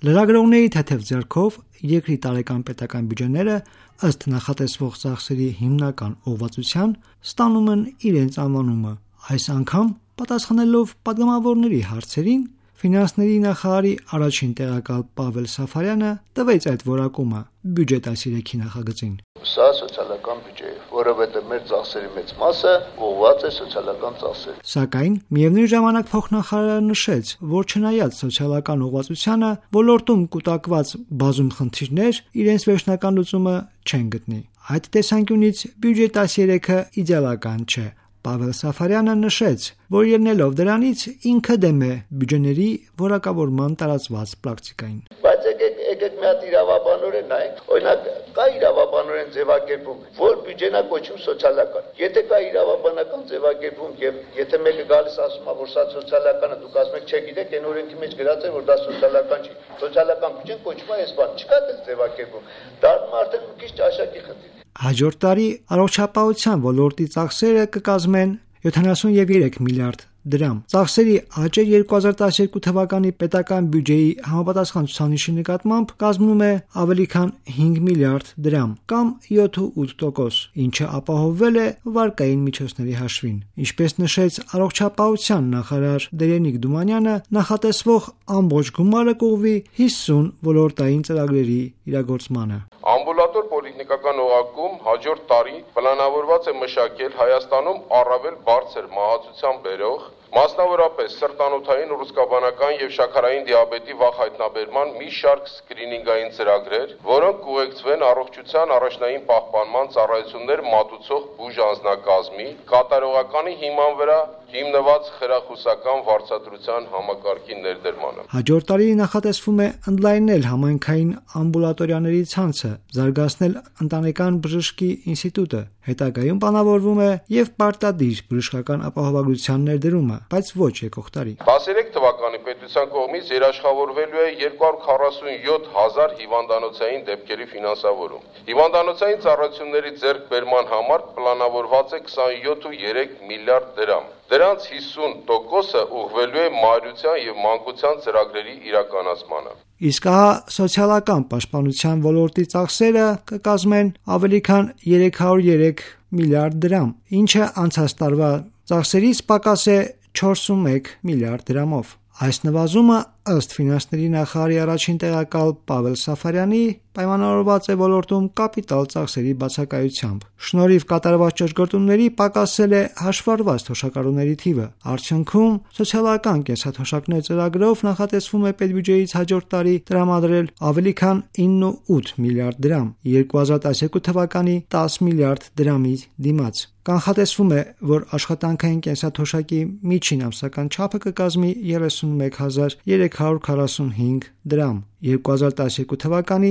Լրագրողների թեթև ձեռքով երկրի տարեկան պետական բյուջեները ըստ նախատեսվող ծախսերի հիմնական ուղղվածության ստանում են իրենց անվանումը։ Այս անգամ, պատասխանելով պատգամավորների հարցերին, ֆինանսների նախարարի առաջին տեղակալ Պավել Սաֆարյանը տվեց այդ որակումը բյուջետ այս 3-ի նախագծին։ Սա սոցիալական բյուջե է, որովհետև մեր ծախսերի մեծ մասը ուղղված է սոցիալական ծախսեր։ Սակայն միևնույն ժամանակ փոխնախարարը նշեց, որ չնայած սոցիալական ուղղվածությանը, ոլորտում կուտակված բազում խնդիրներ իրենց վերջնական լուծումը չեն գտնի։ Այդ տեսանկյունից բյուջետ այս 3-ը իդեալական չէ։ Պավել Սաֆարյանը նշեց, որ ելնելով դրանից ինքը դեմ է բյուջեների որակավորման տարածված պրակտիկային։ Բայց եկեք մի հատ իրավաբանորեն նայենք, օրինակ կա իրավաբանորեն ձևակերպում, որ բյուջեն է կոչվում սոցիալական։ Եթե կա իրավաբանական ձևակերպում եւ եթե մեկը գալիս ասում է, որ սա սոցիալական է, դուք ասում եք, չգիտեք, այն օրենքի մեջ գրած է, որ դա սոցիալական չի։ Սոցիալական բյուջեն կոչվում է այս բան, չկա դա ձևակերպում։ Դառնում արդեն մի քիչ ճաշակի խնդիր։ Հաջորդ տարի առողջապահության ոլորտի ծախսերը կկազմեն 73 միլիարդ դրամ։ Ծախսերի աճը 2012 թվականի պետական բյուջեի համապատասխան ցուցանիշի նկատմամբ կազմում է ավելի քան 5 միլիարդ դրամ կամ 7.8%, ինչը ապահովվել է վարկային միջոցների հաշվին։ Ինչպես նշեց առողջապահության նախարար Դերենիկ Դումանյանը, նախատեսվող ամբողջ գումարը կուղղվի 50 ոլորտային ծրագրերի իրագործմանը։ Ամբուլատոր պոլիկլինիկական օղակում հաջորդ տարի պլանավորված է մշակել Հայաստանում առավել բարձր մահացության բերող, մասնավորապես սրտանոթային, ուռուցքաբանական եւ շաքարային դիաբետի վաղ հայտնաբերման մի շարք սկրինինգային ծրագրեր, որոնք կուղեկցվեն առողջության առաջնային պահպանման ծառայություններ մատուցող բուժ անձնակազմի կատարողականի հիման վրա հիմնված խրախուսական վարձատրության համակարգի ներդրմանը։ Հաջորդ տարի նախատեսվում է ընդլայնել համայնքային ամբուլատորիաների ցանցը, զարգացնել ընտանեկան բժշկի ինստիտուտը, հետագայում պլանավորվում է եւ պարտադիր բժշկական ապահովագրության ներդրումը, բայց ոչ եկող տարի։ 13 թվականի պետության կողմից երաշխավորվելու է 247,000 հիվանդանոցային դեպքերի ֆինանսավորում։ Հիվանդանոցային ծառայությունների ձեռքբերման համար պլանավորված է 27.3 միլիարդ դրամ։ Դրանց 50%-ը ուղղվելու է մայրության եւ մանկության ծրագրերի իրականացմանը։ Իսկ հա սոցիալական պաշտպանության ոլորտի ծախսերը կկազմեն ավելի քան 303 միլիարդ դրամ, ինչը անցած տարվա ծախսերից պակաս է 41 միլիարդ դրամով։ Այս նվազումը ըստ ֆինանսների նախարարի առաջին տեղակալ Պավել Սաֆարյանի պայմանավորված է ոլորտում կապիտալ ծախսերի բացակայությամբ։ Շնորհիվ կատարված ճշգրտումների պակասել է հաշվառված թոշակառուների թիվը։ Արդյունքում սոցիալական կենսաթոշակներ ծրագրով նախատեսվում է պետբյուջեից հաջորդ տարի տրամադրել ավելի քան 9.8 միլիարդ դրամ, 2012 թվականի 10 միլիարդ դրամի դիմաց։ Կանխատեսվում է, որ աշխատանքային կենսաթոշակի միջին ամսական չափը կկազմի 31,345 դրամ, 2012 թվականի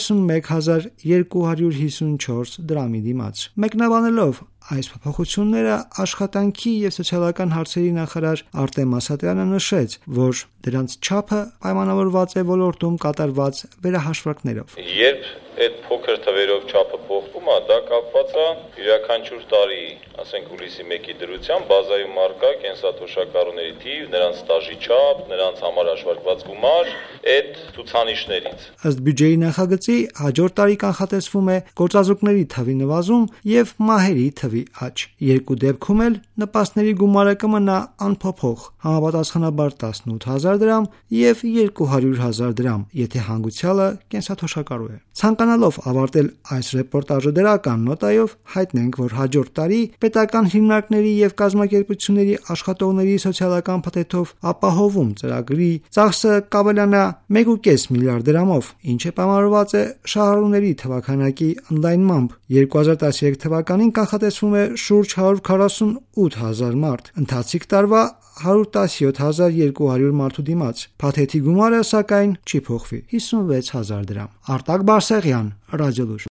31,254 դրամի դիմաց։ Մեկնաբանելով այս փոփոխությունները աշխատանքի եւ սոցիալական հարցերի նախարար Արտեմ Ասատրյանը նշեց, որ դրանց չափը պայմանավորված է ոլորտում կատարված վերահաշվարկներով։ Երբ այդ փոքր թվերով չափը փոխվում է, դա կապված է յուրաքանչյուր տարի, ասենք հուլիսի 1-ի դրությամբ բազայում արկա կենսաթոշակառուների թիվ, նրանց ստաժի չափ, նրանց համար հաշվարկված գումար, այդ ցուցանիշներից։ Ըստ բյուջեի նախագծի հաջորդ տարի կանխատեսվում է գործազուրկների թվի նվազում եւ մահերի թվի աճ։ Երկու դեպքում էլ նպաստների գումարը կմնա անփոփոխ, համապատասխանաբար 18,000 դրամ եւ 200,000 դրամ, եթե հանգուցյալը կենսաթոշակառու է։ Ցանկանալով ավարտել այս ռեպորտաժը դրական նոտայով, հայտնենք, որ հաջորդ տարի պետական հիմնարկների եւ կազմակերպությունների աշխատողների սոցիալական փաթեթով ապահովում ծրագրի ծախսը կավելանա 1.5 միլիարդ դրամով, ինչը պայմանավորված է շահառուների թվաքանակի ընդլայնմամբ։ 2013 թվականին կանխատեսվում է շուրջ 148,000 մարդ, ընթացիկ տարվա 117,200 մարդու դիմաց։ Փաթեթի գումարը սակայն չի փոխվի՝ 56,000 դրամ։ Արտակ Բարսեղյան, Ռադիոլուր։